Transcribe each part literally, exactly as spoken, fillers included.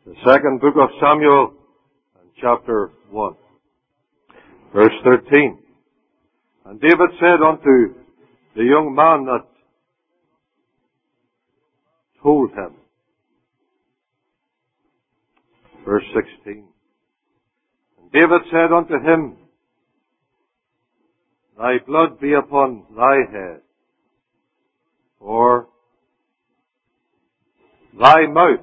The second book of Samuel, and chapter one, verse thirteen. And David said unto the young man that told him, verse sixteen, and David said unto him, Thy blood be upon thy head, for thy mouth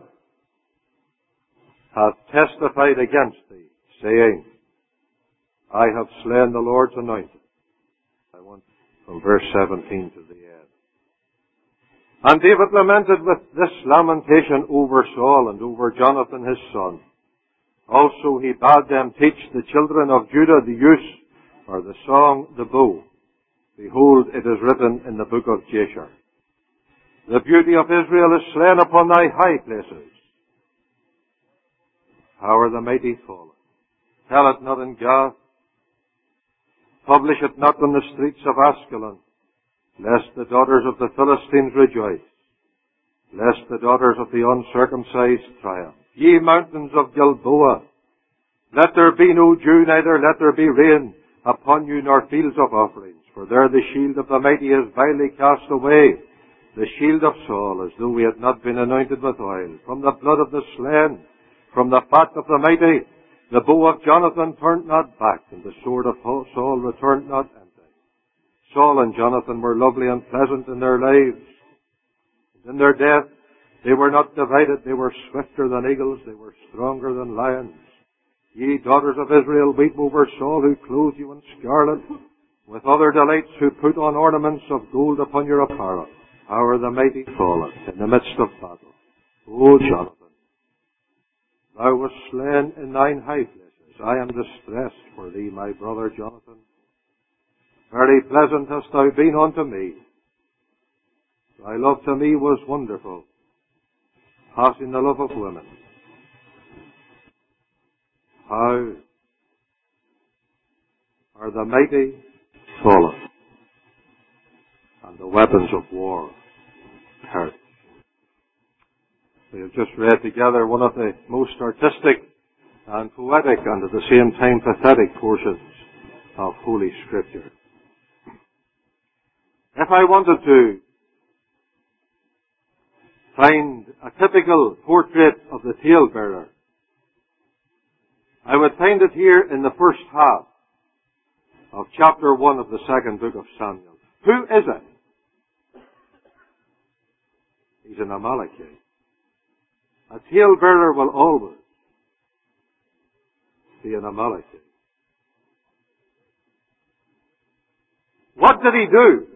hath testified against thee, saying, I have slain the Lord's anointed. I want from verse seventeen to the end. And David lamented with this lamentation over Saul and over Jonathan his son. Also he bade them teach the children of Judah the use, or the song, the bow. Behold, it is written in the book of Jasher. The beauty of Israel is slain upon thy high places. How are the mighty fallen? Tell it not in Gath. Publish it not in the streets of Askelon, lest the daughters of the Philistines rejoice, lest the daughters of the uncircumcised triumph. Ye mountains of Gilboa, let there be no dew, neither let there be rain upon you, nor fields of offerings. For there the shield of the mighty is vilely cast away, the shield of Saul, as though he had not been anointed with oil. From the blood of the slain, from the fat of the mighty, the bow of Jonathan turned not back, and the sword of Saul returned not empty. Saul and Jonathan were lovely and pleasant in their lives. And in their death, they were not divided. They were swifter than eagles. They were stronger than lions. Ye daughters of Israel, weep over Saul, who clothed you in scarlet, with other delights, who put on ornaments of gold upon your apparel. How are the mighty fallen in the midst of battle? O Jonathan, thou wast slain in thine high places. I am distressed for thee, my brother Jonathan. Very pleasant hast thou been unto me. Thy love to me was wonderful, passing the love of women. How are the mighty fallen, and the weapons of war perished. We have just read together one of the most artistic and poetic and at the same time pathetic portions of Holy Scripture. If I wanted to find a typical portrait of the talebearer, I would find it here in the first half of chapter one of the second book of Samuel. Who is it? He's an Amalekite. A talebearer will always be an Amalekite. What did he do?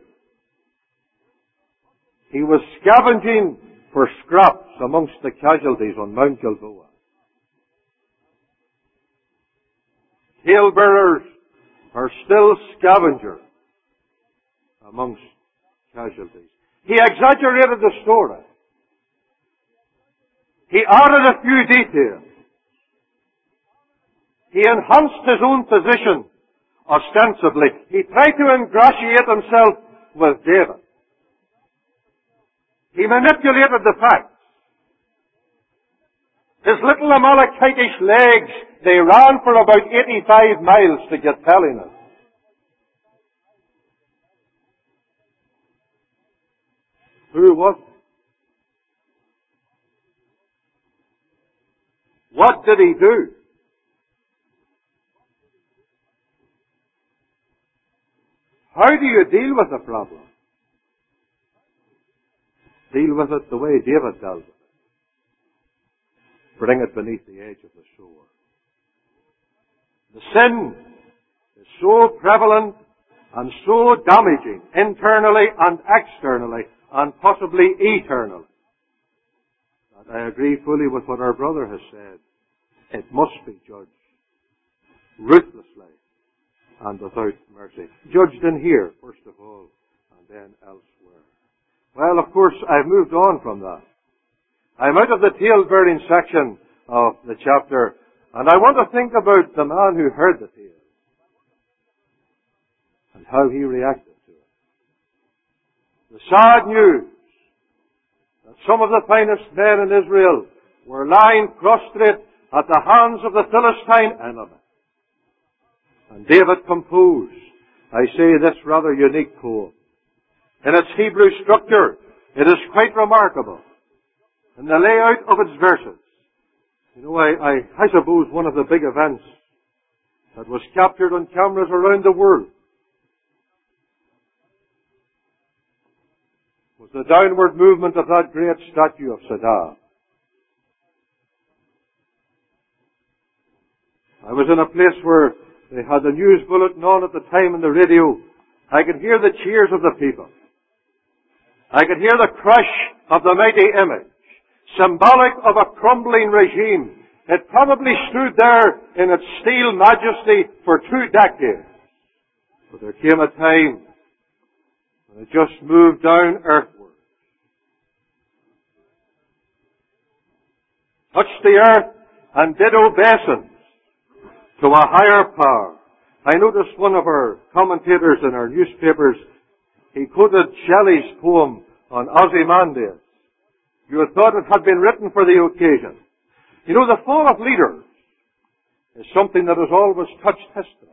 He was scavenging for scraps amongst the casualties on Mount Gilboa. Talebearers are still scavengers amongst casualties. He exaggerated the story. He added a few details. He enhanced his own position ostensibly. He tried to ingratiate himself with David. He manipulated the facts. His little Amalekitish legs, they ran for about eighty-five miles to get telling us. Who was it? What did he do? How do you deal with the problem? Deal with it the way David dealt with it. Bring it beneath the edge of the sword. The sin is so prevalent and so damaging, internally and externally, and possibly eternally, that I agree fully with what our brother has said. It must be judged ruthlessly and without mercy. Judged in here, first of all, and then elsewhere. Well, of course, I've moved on from that. I'm out of the tale-bearing section of the chapter, and I want to think about the man who heard the tale and how he reacted to it. The sad news that some of the finest men in Israel were lying prostrate at the hands of the Philistine enemy. And David composed, I say, this rather unique poem. In its Hebrew structure, it is quite remarkable. In the layout of its verses, you know, I, I, I suppose one of the big events that was captured on cameras around the world was the downward movement of that great statue of Saddam. I was in a place where they had the news bulletin on at the time on the radio. I could hear the cheers of the people. I could hear the crush of the mighty image, symbolic of a crumbling regime. It probably stood there in its steel majesty for two decades. But there came a time when it just moved down earthward, touched the earth, and did obeisance to a higher power. I noticed one of our commentators in our newspapers, he quoted Shelley's poem on Ozymandias. You had thought it had been written for the occasion. You know, the fall of leaders is something that has always touched history.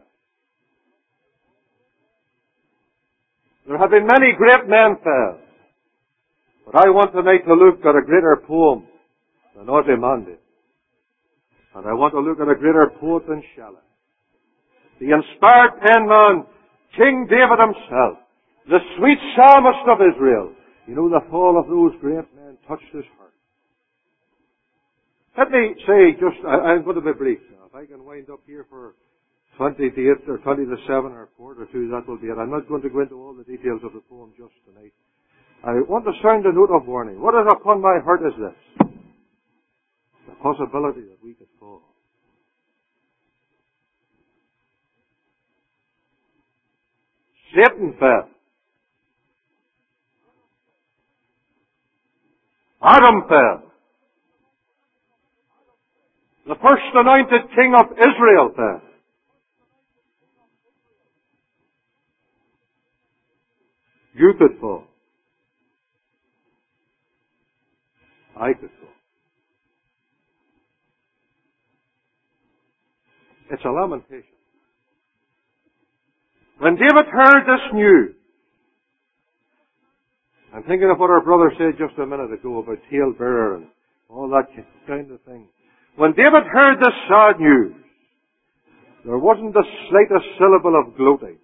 There have been many great men fell, but I want tonight to look at a greater poem than Ozymandias. And I want to look at a greater poet than Shelley. The inspired penman, King David himself, the sweet psalmist of Israel. You know, the fall of those great men touched his heart. Let me say just, I, I'm going to be brief now. If I can wind up here for twenty to eight or twenty to seven or quarter to, that will be it. I'm not going to go into all the details of the poem just tonight. I want to sound a note of warning. What is upon my heart is this: the possibility that we could fall. Satan fell. Adam fell. The first anointed king of Israel fell. You could fall. I could fall. It's a lamentation. When David heard this news, I'm thinking of what our brother said just a minute ago about talebearer and all that kind of thing. When David heard this sad news, there wasn't the slightest syllable of gloating.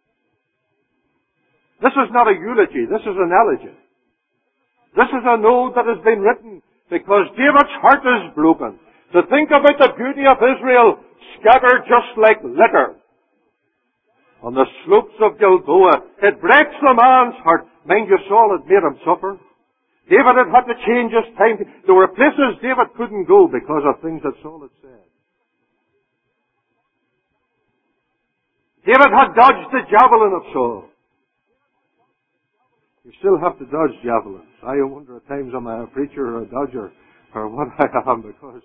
This is not a eulogy, this is an elegy. This is an ode that has been written because David's heart is broken. To think about the beauty of Israel scattered just like litter on the slopes of Gilboa, it breaks the man's heart. Mind you, Saul had made him suffer. David had had to change his time. There were places David couldn't go because of things that Saul had said. David had dodged the javelin of Saul. You still have to dodge javelins. I wonder at times am I a preacher or a dodger or what I am, because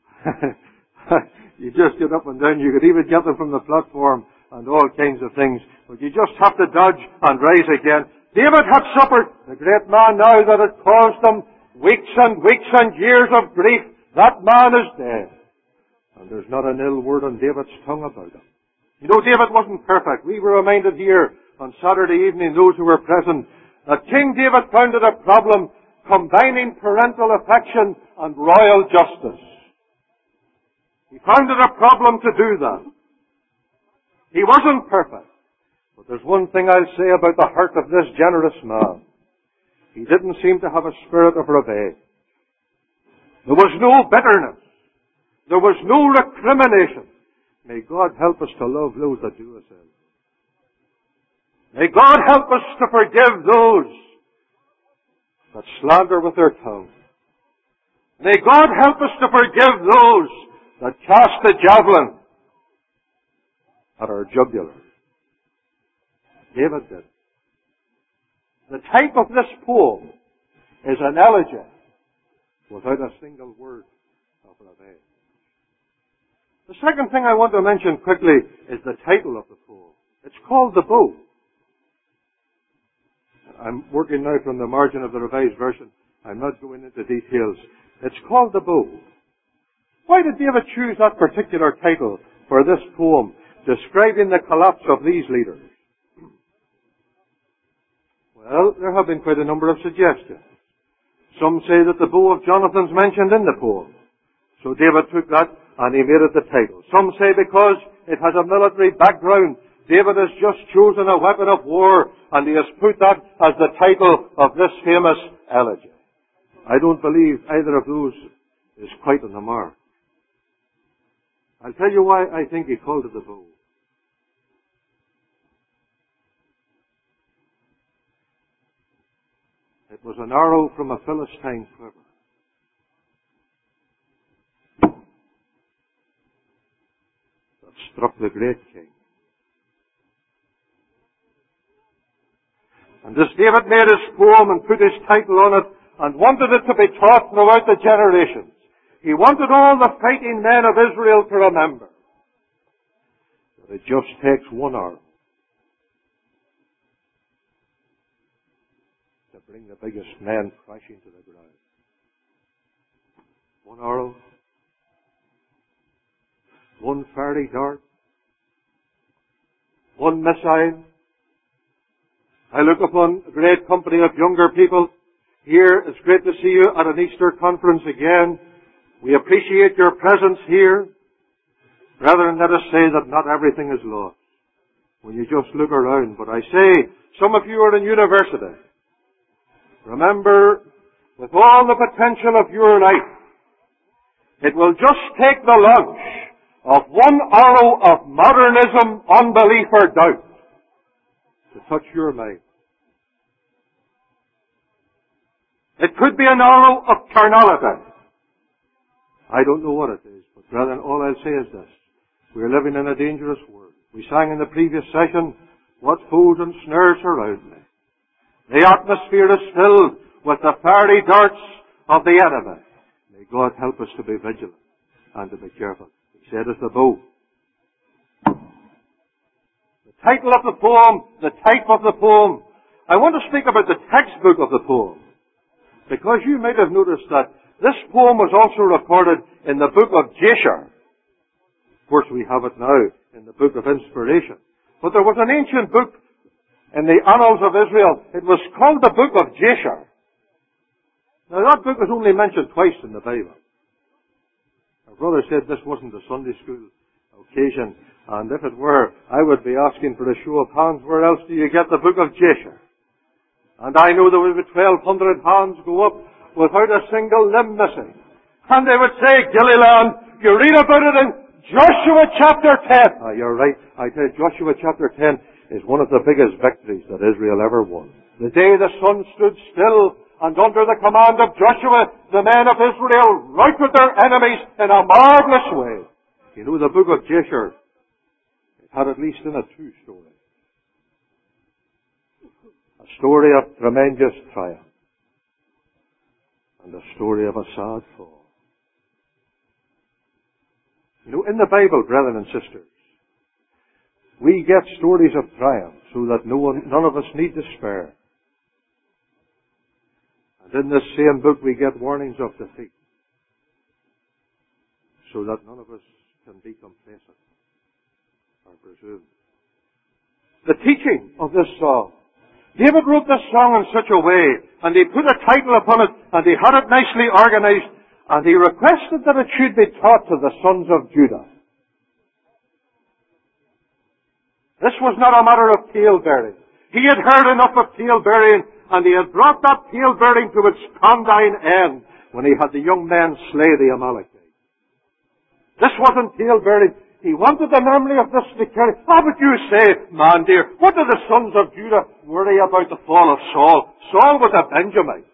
you just get up and down. You could even get them from the platform and all kinds of things. But you just have to dodge and rise again. David had suffered, the great man now that had caused them weeks and weeks and years of grief. That man is dead. And there's not an ill word on David's tongue about him. You know, David wasn't perfect. We were reminded here on Saturday evening, those who were present, that King David found it a problem combining parental affection and royal justice. He found it a problem to do that. He wasn't perfect. But there's one thing I'll say about the heart of this generous man. He didn't seem to have a spirit of revenge. There was no bitterness. There was no recrimination. May God help us to love those that do us ill. May God help us to forgive those that slander with their tongue. May God help us to forgive those that cast the javelin at our jugular. David did. The type of this poem is an elegy without a single word of revenge. The second thing I want to mention quickly is the title of the poem. It's called The Bow. I'm working now from the margin of the Revised Version. I'm not going into details. It's called the bow. Why did David choose that particular title for this poem describing the collapse of these leaders? Well, there have been quite a number of suggestions. Some say that the bow of Jonathan's mentioned in the poem. So David took that and he made it the title. Some say because it has a military background, David has just chosen a weapon of war and he has put that as the title of this famous elegy. I don't believe either of those is quite on the mark. I'll tell you why I think he called it the bow. It was an arrow from a Philistine quiver. That struck the great king. And as David made his poem and put his title on it and wanted it to be taught throughout the generations, he wanted all the fighting men of Israel to remember that it just takes one arrow to bring the biggest men crashing to the ground. One arrow, one fiery dart, one missile. I look upon a great company of younger people here. It's great to see you at an Easter conference again. We appreciate your presence here. Brethren, let us say that not everything is lost when you just look around. But I say, some of you are in university. Remember, with all the potential of your life, it will just take the launch of one arrow of modernism, unbelief, or doubt to touch your mind. It could be an arrow of carnality. I don't know what it is, but brethren, all I'll say is this. We are living in a dangerous world. We sang in the previous session, what foes and snares surround me. The atmosphere is filled with the fiery darts of the enemy. May God help us to be vigilant and to be careful. He said it's the bow. The title of the poem, the type of the poem. I want to speak about the textbook of the poem. Because you might have noticed that this poem was also recorded in the book of Jasher. Of course, we have it now in the book of Inspiration. But there was an ancient book in the Annals of Israel. It was called the book of Jasher. Now, that book was only mentioned twice in the Bible. Our brother said this wasn't a Sunday school occasion, and if it were, I would be asking for a show of hands. Where else do you get the book of Jasher? And I know there would be twelve hundred hands go up without a single limb missing. And they would say, Gilliland, you read about it in Joshua chapter ten. Ah, you're right. I tell you, Joshua chapter ten is one of the biggest victories that Israel ever won. The day the sun stood still, and under the command of Joshua, the men of Israel routed their enemies in a marvelous way. You know, the book of Jasher, it had at least in it two stories. A story of tremendous triumph and a story of a sad fall. You know, in the Bible, brethren and sisters, we get stories of triumph so that no one, none of us need despair. And in this same book we get warnings of defeat so that none of us can be complacent or presume. The teaching of this song. David wrote this song in such a way, and he put a title upon it, and he had it nicely organized, and he requested that it should be taught to the sons of Judah. This was not a matter of tale-bearing. He had heard enough of tale-bearing, and he had brought that tale-bearing to its condign end when he had the young men slay the Amalekites. This wasn't tale-bearing. He wanted the memory of this to carry. How would you say, man dear, what did the sons of Judah worry about the fall of Saul? Saul was a Benjamite.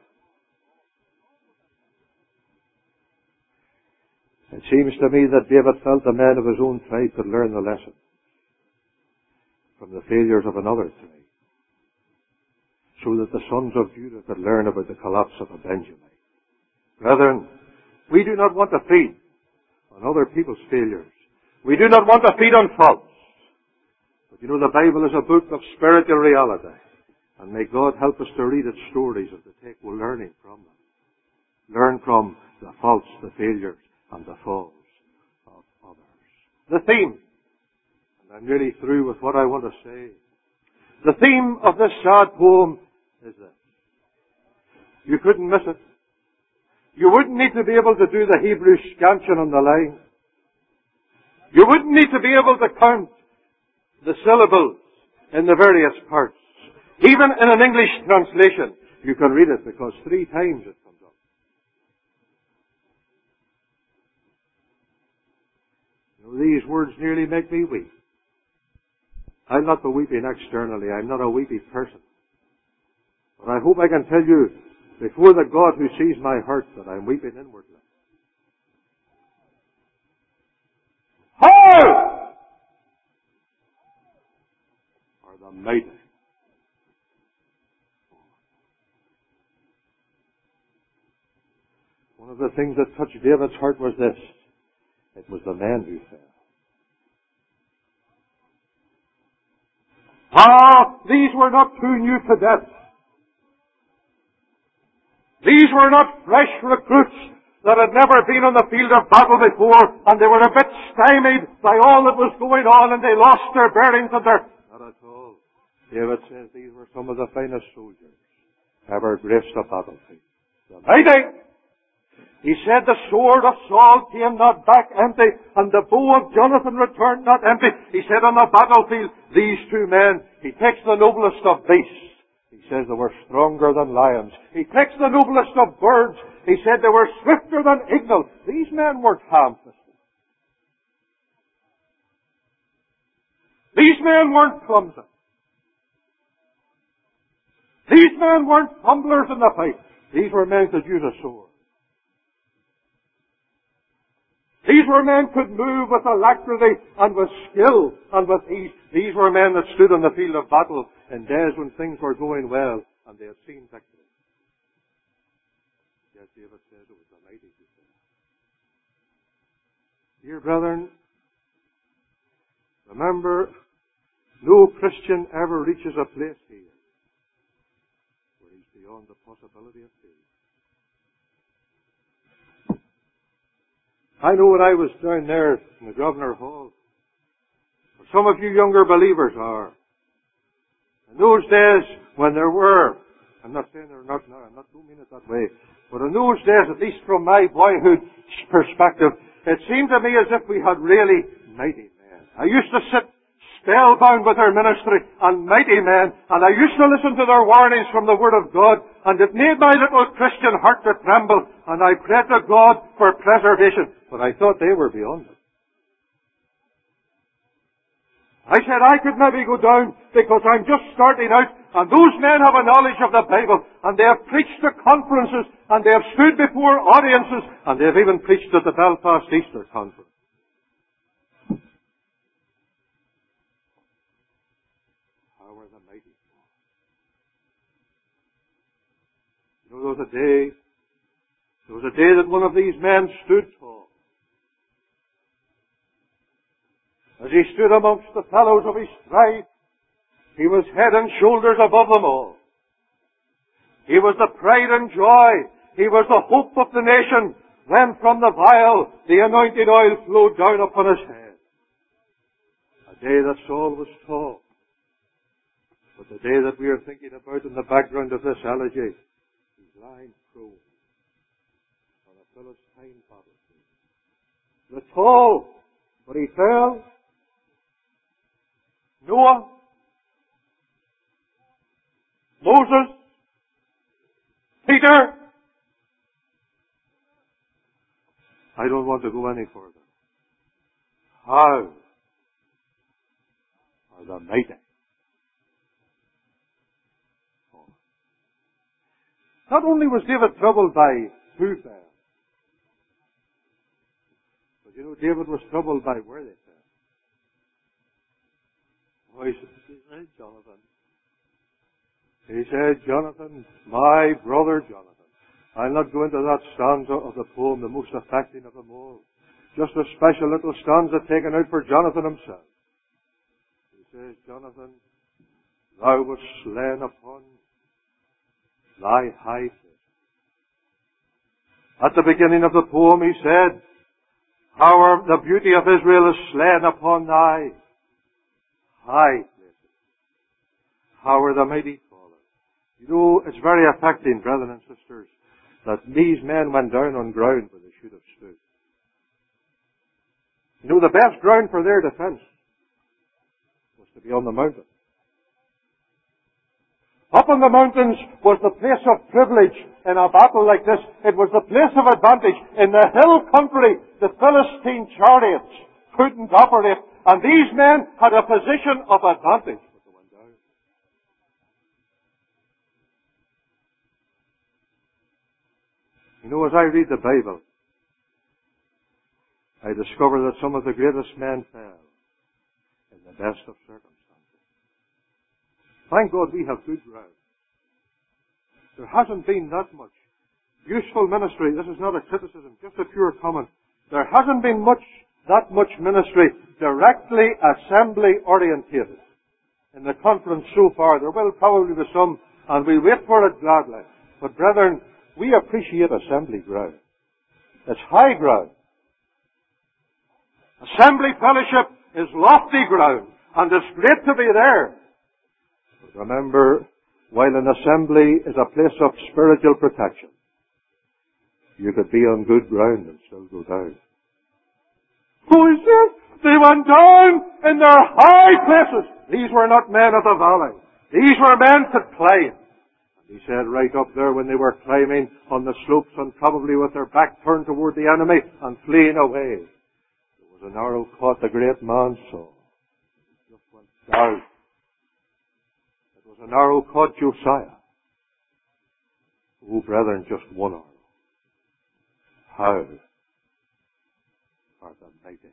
It seems to me that David felt the men of his own tribe could learn the lesson from the failures of another tribe, so that the sons of Judah could learn about the collapse of a Benjamite. Brethren, we do not want to feed on other people's failures. We do not want to feed on faults. But you know, the Bible is a book of spiritual reality. And may God help us to read its stories and to take learning from them. Learn from the faults, the failures, and the falls of others. The theme, and I'm nearly through with what I want to say. The theme of this sad poem is this. You couldn't miss it. You wouldn't need to be able to do the Hebrew scansion on the line. You wouldn't need to be able to count the syllables in the various parts. Even in an English translation, you can read it because three times it comes up. You know, these words nearly make me weep. I'm not the weeping externally. I'm not a weepy person. But I hope I can tell you before the God who sees my heart that I'm weeping inwardly. How are the mighty? One of the things that touched David's heart was this. It was the man who fell. Ah, these were not two new cadets. These were not fresh recruits that had never been on the field of battle before, and they were a bit stymied by all that was going on, and they lost their bearings and their... Not at all. David says these were some of the finest soldiers ever graced a battlefield. The mighty! He said the sword of Saul came not back empty, and the bow of Jonathan returned not empty. He said on the battlefield, these two men, he takes the noblest of beasts. He says they were stronger than lions. He takes the noblest of birds. He said they were swifter than eagles. These men weren't ham-fisted. These men weren't clumsy. These men weren't fumblers in the fight. These were men who could use a sword. These were men who could move with alacrity and with skill and with ease. These were men that stood on the field of battle in days when things were going well and they had seen victory. Yes, David says it was the mighty who fell. Dear brethren, remember, no Christian ever reaches a place here where he's beyond the possibility of failure. I know when I was down there in the Grosvenor Hall, where some of you younger believers are. In those days when there were, I'm not saying there are not now, I'm not don't mean it that way, but in those days, at least from my boyhood perspective, it seemed to me as if we had really mighty men. I used to sit spellbound with their ministry and mighty men, and I used to listen to their warnings from the Word of God, and it made my little Christian heart to tremble, and I prayed to God for preservation. But I thought they were beyond it. I said I could maybe go down because I'm just starting out, and those men have a knowledge of the Bible, and they have preached to conferences, and they have stood before audiences, and they have even preached at the Belfast Easter Conference. How are the mighty? You know, there was a day, there was a day that one of these men stood tall. As he stood amongst the fellows of his tribe, he was head and shoulders above them all. He was the pride and joy. He was the hope of the nation when from the vial the anointing oil flowed down upon his head. A day that Saul was tall. But the day that we are thinking about in the background of this elegy, he's lying prone on a Philistine battlefield. The tall, but he fell. Noah, Moses, Peter. I don't want to go any further. How are the mighty? Not only was David troubled by who fell, but you know, David was troubled by where they fell. Oh, he said, Jonathan. He said, Jonathan, my brother Jonathan. I'll not go into that stanza of the poem, the most affecting of them all. Just a special little stanza taken out for Jonathan himself. He says, Jonathan, thou wast slain upon thy high place. At the beginning of the poem he said, how are the beauty of Israel is slain upon thy high places. How are the mighty fallen. You know, it's very affecting, brethren and sisters, that these men went down on ground where they should have stood. You know, the best ground for their defense was to be on the mountain. Up on the mountains was the place of privilege in a battle like this. It was the place of advantage. In the hill country, the Philistine chariots couldn't operate, and these men had a position of advantage. You know, as I read the Bible, I discover that some of the greatest men fell in the best of circumstances. Thank God we have good ground. There hasn't been that much useful ministry. This is not a criticism, just a pure comment. There hasn't been much, that much ministry directly assembly orientated in the conference so far. There will probably be some, and we'll wait for it gladly. But brethren, we appreciate assembly ground. It's high ground. Assembly fellowship is lofty ground, and it's great to be there. But remember, while an assembly is a place of spiritual protection, you could be on good ground and still go down. Who is it? They went down in their high places. These were not men of the valley. These were men to climb. He said right up there when they were climbing on the slopes and probably with their back turned toward the enemy and fleeing away, there was an arrow caught the great man saw. It just went down. It was an arrow caught Josiah. Oh, brethren, just one arrow. How are the mighty?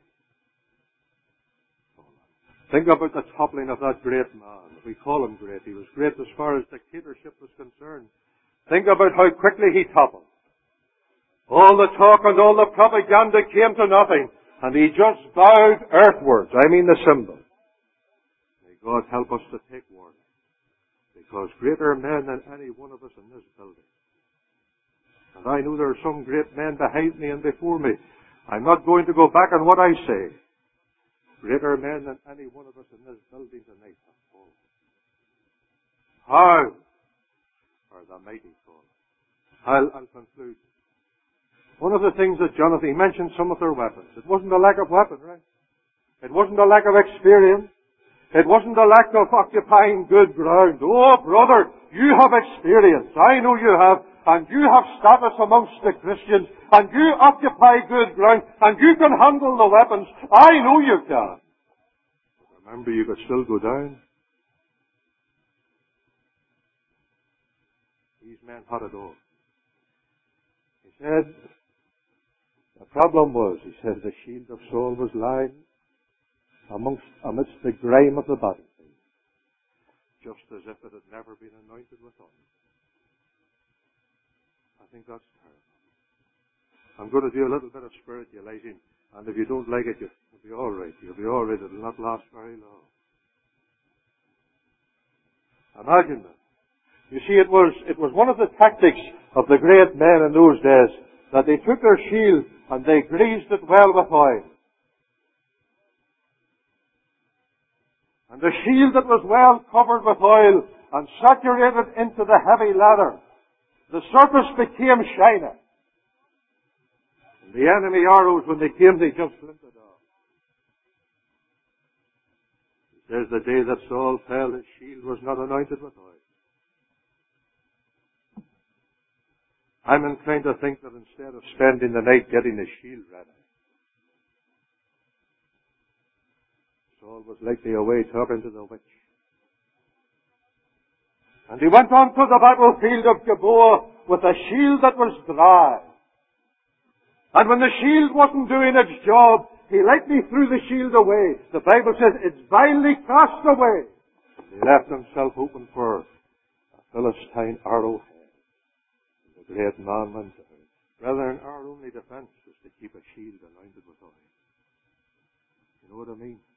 Think about the toppling of that great man. We call him great. He was great as far as dictatorship was concerned. Think about how quickly he toppled. All the talk and all the propaganda came to nothing, and he just bowed earthwards. I mean the symbol. May God help us to take warning, because greater men than any one of us in this building. And I know there are some great men behind me and before me. I'm not going to go back on what I say. Greater men than any one of us in this building tonight have fallen. How are the mighty fallen? I'll, I'll conclude. One of the things that Jonathan, he mentioned some of their weapons. It wasn't a lack of weapon, right? It wasn't a lack of experience. It wasn't a lack of occupying good ground. Oh, brother, you have experience. I know you have. And you have status amongst the Christians, and you occupy good ground, and you can handle the weapons. I know you can. But remember, you could still go down. These men had it all. He said, the problem was, he said, the shield of Saul was lying amongst, amidst the grime of the battlefield, just as if it had never been anointed with oil. I think that's terrible. I'm going to do a little bit of spiritualizing, and if you don't like it, you'll be all right. You'll be all right. It'll not last very long. Imagine that. You see, it was it was one of the tactics of the great men in those days that they took their shield and they greased it well with oil. And the shield that was well covered with oil and saturated into the heavy leather, the surface became shiny. And the enemy arrows, when they came, they just glinted off. He says the day that Saul fell, his shield was not anointed with oil. I'm inclined to think that instead of spending the night getting his shield ready, Saul was likely away talking to the witch. And he went on to the battlefield of Gilboa with a shield that was dry. And when the shield wasn't doing its job, he lightly threw the shield away. The Bible says it's vilely cast away. He left himself open for a Philistine arrowhead. And the great man went down. Brethren, our only defense is to keep a shield anointed with oil. You know what I mean?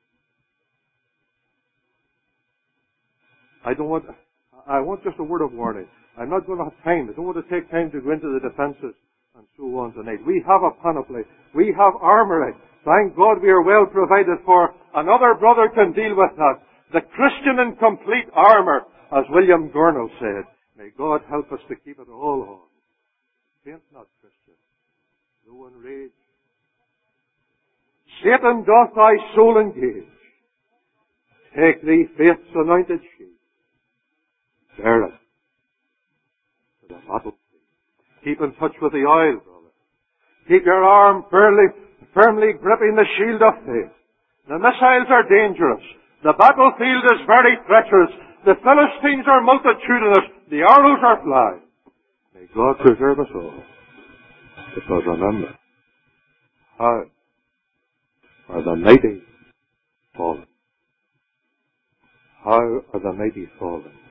I don't want... I want just a word of warning. I'm not going to have time. I don't want to take time to go into the defenses and so on tonight. We have a panoply. We have armoury. Thank God we are well provided for. Another brother can deal with that. The Christian in complete armour, as William Gurnall said. May God help us to keep it all on. Faint not, Christian, though in rage. Satan doth thy soul engage. Take thee faith's anointed sheet. Bear it to the battlefield. Keep in touch with the oil, brother. Keep your arm firmly, firmly gripping the shield of faith. The missiles are dangerous. The battlefield is very treacherous. The Philistines are multitudinous. The arrows are flying. May God preserve us all. Because remember, how are the mighty fallen? How are the mighty fallen?